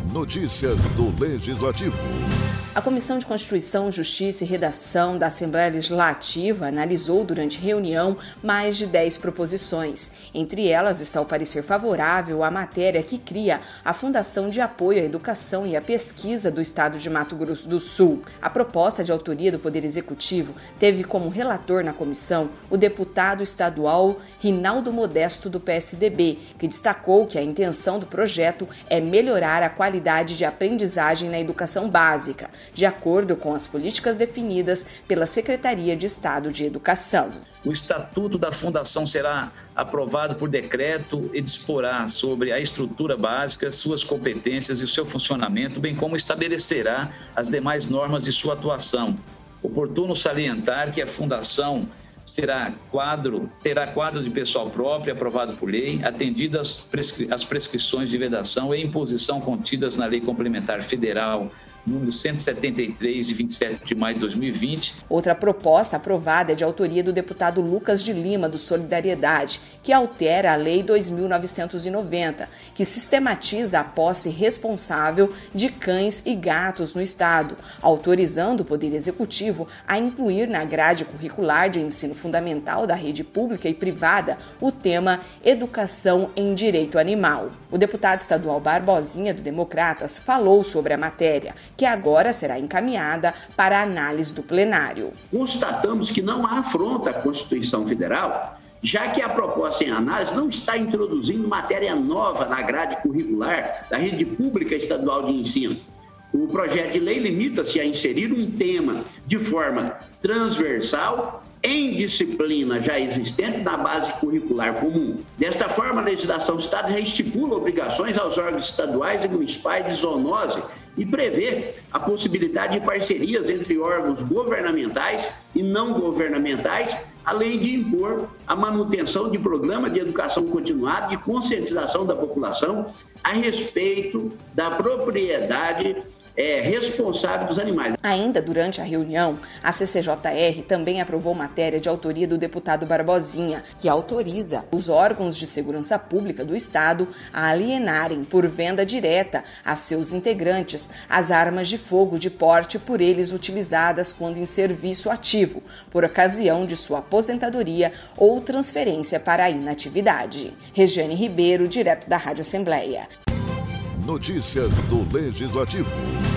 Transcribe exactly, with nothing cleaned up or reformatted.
Notícias do Legislativo. A Comissão de Constituição, Justiça e Redação da Assembleia Legislativa analisou durante reunião mais de dez proposições. Entre elas está o parecer favorável à matéria que cria a Fundação de Apoio à Educação e à Pesquisa do Estado de Mato Grosso do Sul. A proposta de autoria do Poder Executivo teve como relator na comissão o deputado estadual Rinaldo Modesto, do P S D B, que destacou que a intenção do projeto é melhorar a qualidade de aprendizagem na educação básica, de acordo com as políticas definidas pela Secretaria de Estado de Educação. O Estatuto da Fundação será aprovado por decreto e disporá sobre a estrutura básica, suas competências e o seu funcionamento, bem como estabelecerá as demais normas de sua atuação. Oportuno salientar que a Fundação será quadro, terá quadro de pessoal próprio aprovado por lei, atendidas prescri- as prescrições de vedação e imposição contidas na Lei Complementar Federal número cento e setenta e três, de vinte e sete de maio de dois mil e vinte. Outra proposta aprovada é de autoria do deputado Lucas de Lima, do Solidariedade, que altera a Lei dois mil novecentos e noventa, que sistematiza a posse responsável de cães e gatos no Estado, autorizando o Poder Executivo a incluir na grade curricular de ensino fundamental da rede pública e privada o tema Educação em Direito Animal. O deputado estadual Barbosinha, do Democratas, falou sobre a matéria, que agora será encaminhada para a análise do plenário. Constatamos que não há afronta à Constituição Federal, já que a proposta em análise não está introduzindo matéria nova na grade curricular da rede pública estadual de ensino. O projeto de lei limita-se a inserir um tema de forma transversal em disciplina já existente na base curricular comum. Desta forma, a legislação do Estado já estipula obrigações aos órgãos estaduais e municipais de zoonose e prevê a possibilidade de parcerias entre órgãos governamentais e não governamentais, além de impor a manutenção de programa de educação continuada de conscientização da população a respeito da propriedade É, responsável dos animais. Ainda durante a reunião, a C C J R também aprovou matéria de autoria do deputado Barbosinha, que autoriza os órgãos de segurança pública do Estado a alienarem por venda direta a seus integrantes as armas de fogo de porte por eles utilizadas quando em serviço ativo, por ocasião de sua aposentadoria ou transferência para a inatividade. Regiane Ribeiro, direto da Rádio Assembleia. Notícias do Legislativo.